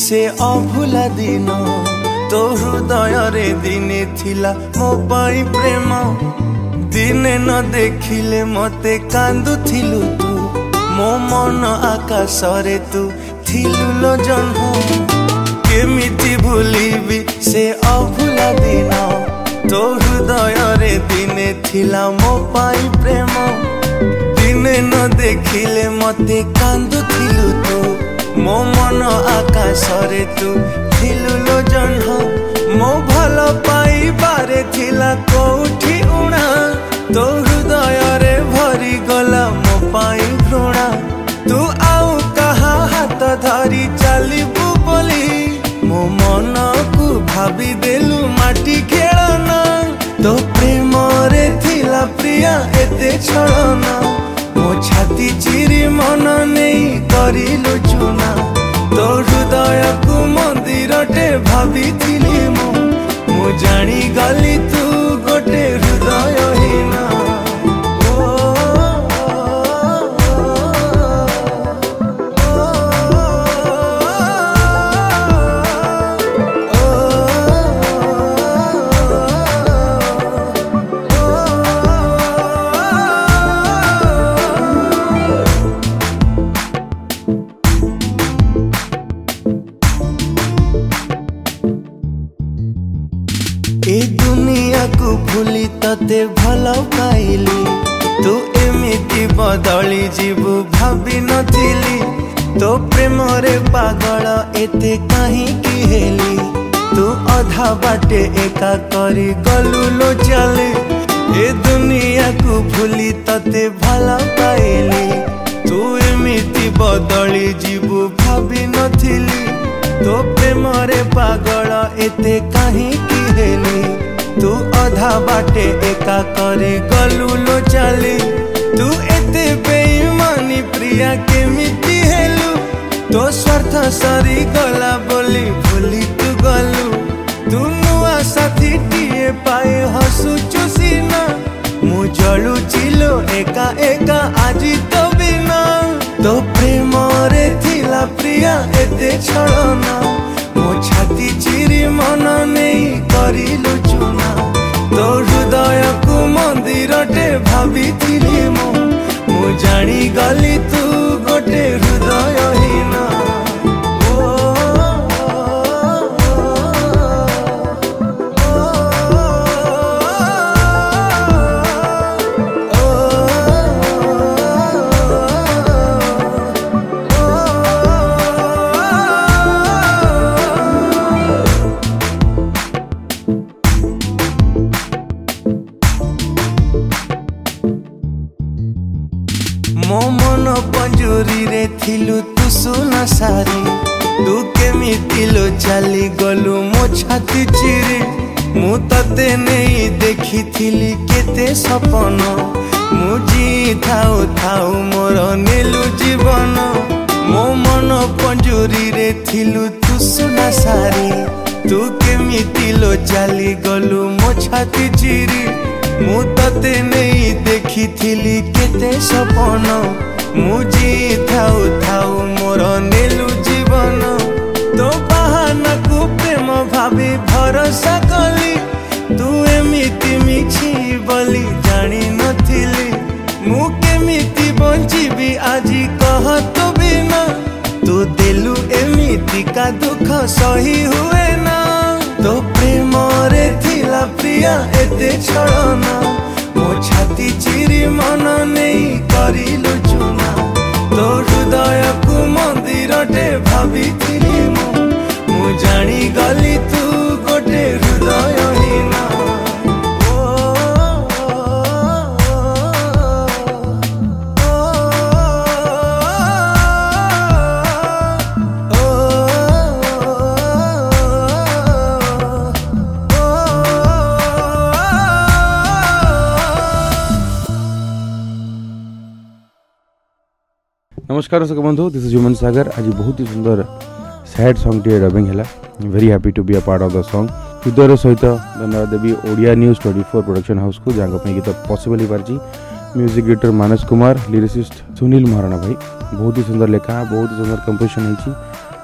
से अभुला दिन तो हृदय रे दिने थिला मो पाई प्रेम दिने न देखिले मते कांदुथिलु तू मो मन आकाश रे तू थिलु लो जन्म केमिति भूलिबी से अभुला दिन तो हृदय रे दिने थिला मो पाई प्रेम दिने न देखिले मते कांदुथिलु तू मो मन आकाश रे तू थिलु लो जन्म मो भल पाई बारे थिला कोठी उणा तो हृदय रे भरी गला मो पाई घृणा तू आउ कहा हाथ धरी चलिबु बोली मो मन को भाभी देलु माटी खेलना तो प्रेम रे थिला प्रिया एते छलना मो छाती चिरी मन नहीं करिलु चुना तो हृदय को मंदिर टे भाभी थिली मु जानी गली तू गोटे हृदय हीना ए दुनिया को भूली तते भल पाइली तू एमिति बदली जीवु भाभी नथिली तो प्रेम रे पागल एते कहीं की हेली तू अधा बाटे एका करी गलु लो चले ए दुनिया को भूली तते भल पाइली तू एमिति बदली जीवु भाभी नथिली तो प्रेम रे पागल एते कहीं की हेली तू अधा बाटे एका करे गलु लो चली तू एते बेईमानी प्रिया केमिति हेलु तो स्वार्थ सरी गला बोली भूली तू गलु तू नुआ साथी टीए पाए हसुचु सीना मु जलु चिलो एका एका आजी तो बिना तो प्रेम रे थिला प्रिया एते छलना मो छाती चिरी मन नहीं करिलु चुना तो हृदय को मंदिर टे भाभी थिली मु जानी गली तू गोटे हृदय हीना मो मन पंजुरी रे थिलु तू सुना सारी तू केमिति लो चली गलु मो छाती चिरी मु तते नहीं देखी थिली केते सपन मु जी थाउ थाउ मोर नेलु जीवन मो मन पंजुरी रे थिलु तू सुना सारी तू केमिति लो चली गलु मो छाती चिरी मु तते नहीं देखी थिली केते सपन मु जी थाउ थाउ मोर नेलु जीवन तो बहाना को प्रेम भाभी भरोसा कली तू एमिति मिछि बोली जानी नथिली मु केमिति बंचिबी आजी कह तो बिना तू देलु एमिति का दुख सही हुए ना तो प्रेम रे थिला प्रिया एते छलना मो छाती चिरी मन नहीं करिलु चुना तो हृदय को मंदिर टे भाभी थिली मु जानी गली तू गोटे हृदय हीना नमस्कार दर्शक बंधु दिस इज ह्यूमन सागर आज बहुत ही सुंदर सैड सॉन्ग टी डबिंग है very happy to be a part of the song हृदय सहित धन्यवाद देवी ओडिया न्यूज 24 प्रोडक्शन हाउस को जहाँ गीत पॉसिबल हो party music director Manas Kumar lyricist Sunil Maharana भाई बहुत ही सुंदर लेखा बहुत ही सुंदर कंपोजिशन होती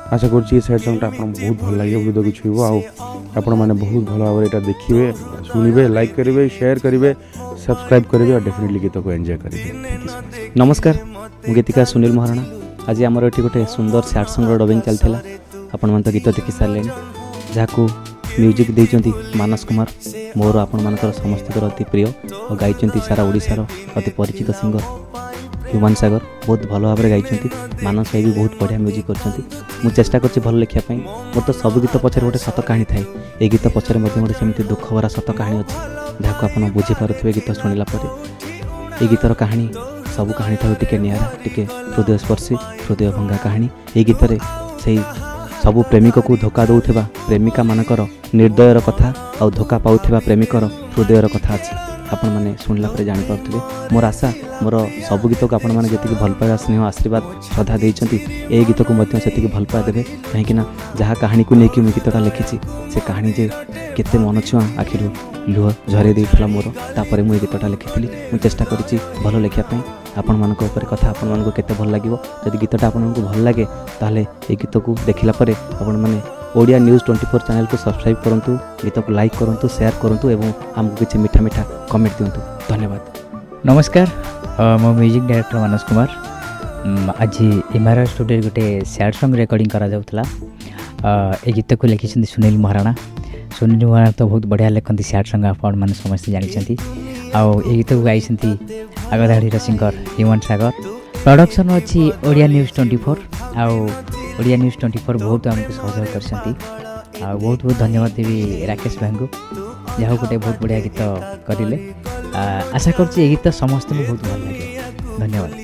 आशा करुँच सैड सॉन्गटा आपन बहुत भल लगे हृदय को छुईब आपण मैंने बहुत भल भाव में देखिए शुणवे लाइक करेंगे शेयर करेंगे सब्सक्राइब करेंगे और डेफिनेटली गीत को एंजॉय करेंगे। नमस्कार मु गीतिका सुनील महाराणा। आज आमर ये गोटे सुंदर सैड सॉन्ग डबिंग चलता आपण मन तो गीत देखि सारे जहाँ म्यूजिक देइचंती मानस कुमार मोर आपण मानकर समस्त अति प्रिय और गाइचंती सारा ओडिशार अति परिचित सिंगर ह्यूमन सागर बहुत भल भाव में गाइचंती। मानस भाई भी बहुत बढ़िया म्यूजिक कर चेष्टा कर भल लिखापी मोर तो सब गीत पछे गोटे सत कहानी थाए ये गीत पछे गोटे सेमती दुख भरा सत कहानी अच्छी जहाँ को आप बुझीपे गीत शुणिला ये गीतर कहानी सब कहानी ठार टिके निरा टिके हृदयस्पर्शी हृदय भंगा कहानी ये गीत से सबु प्रेमिक को धोखा दौथिबा प्रेमिका मानकर निर्दयर कथा और धोखा पाउथिबा प्रेमिकर हृदयर कथा अच्छी आपण मैंने शुणिला जानीपे। मोर आशा मोर सब गीत को आपण मैंने जी भल पाइबा स्नेह आशीर्वाद श्रद्धा देइचंती ए गीत को से भल पाए देवे कहीं जहाँ कहानी को लेकिन मुझे गीतटा लिखी से कहानी जे केते मन छुआ आखिर लुह झरे देइथला मोर तापर मुझे गीतटा लिखी मुझे चेष्टा करिछि भल लिखापी आपण मानक ऊपर कथा आपण मानक केते भल लागिवो जदि गीतटा आपण मानक भल लागे ताहले ए गीत को देखिला परे आपण माने ओडिया न्यूज़ 24 चैनल को सब्सक्राइब करंतु गीत को लाइक करंतु शेयर करंतु एवं हमको किछि मीठा मीठा कमेंट दियंतु। धन्यवाद। नमस्कार मो म्यूजिक डायरेक्टर मानस कुमार। आज एमआरआर स्टूडियो गोटे सैड सॉन्ग रिकॉर्डिंग करा जाउतला ए गीत को लिखिछन्ती सुनील महाराणा। सुनील महाराणा तो बहुत बढ़िया लिखती सैड सॉन्ग आपण माने समस्त जानिछन्ती आउ ए गीत को गाइछन्ती आगधाड़ी सिंगर ह्यूमन सागर। प्रोडक्शन अच्छी ओडिया न्यूज़ 24 आउ ओडिया न्यूज़ 24 बहुत आमको सहयोग करछन्ती आ बहुत बहुत धन्यवाद देवी राकेश भाई को जहाँ गोटे बहुत बढ़िया गीत करें। आशा करुँच ये गीत समस्त बहुत भल लगे। धन्यवाद।